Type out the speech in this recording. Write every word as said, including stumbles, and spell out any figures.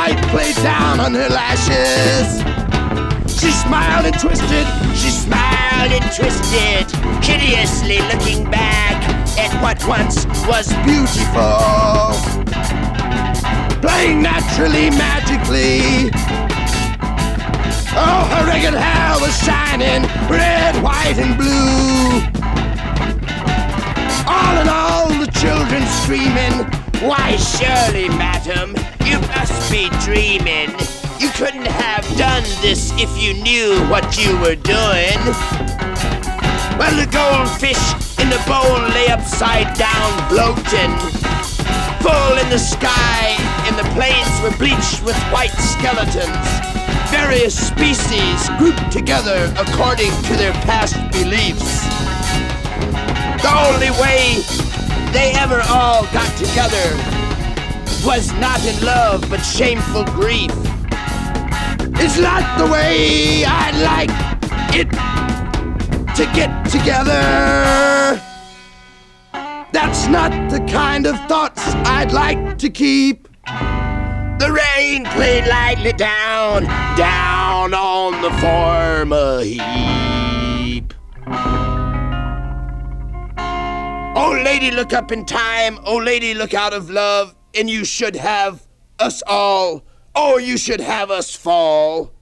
light played down on her lashes. She smiled and twisted, she smiled and twisted, hideously looking back at what once was beautiful, playing naturally, magically. Oh, her ragged hair was shining, red, white, and blue. All in all, the children screaming, "Why, surely, madam, you must be dreaming. You couldn't have done this if you knew what you were doing." Well, the goldfish in the bowl lay upside down, floating, full in the sky, and the plains were bleached with white skeletons. Various species grouped together according to their past beliefs. The only way they ever all got together was not in love, but shameful grief. It's not the way I'd like it to get together. That's not the kind of thoughts I'd like to keep. The rain played lightly down, down on the farm a heap. Oh, lady, look up in time. Oh, lady, look out of love. And you should have us all. Oh, you should have us fall.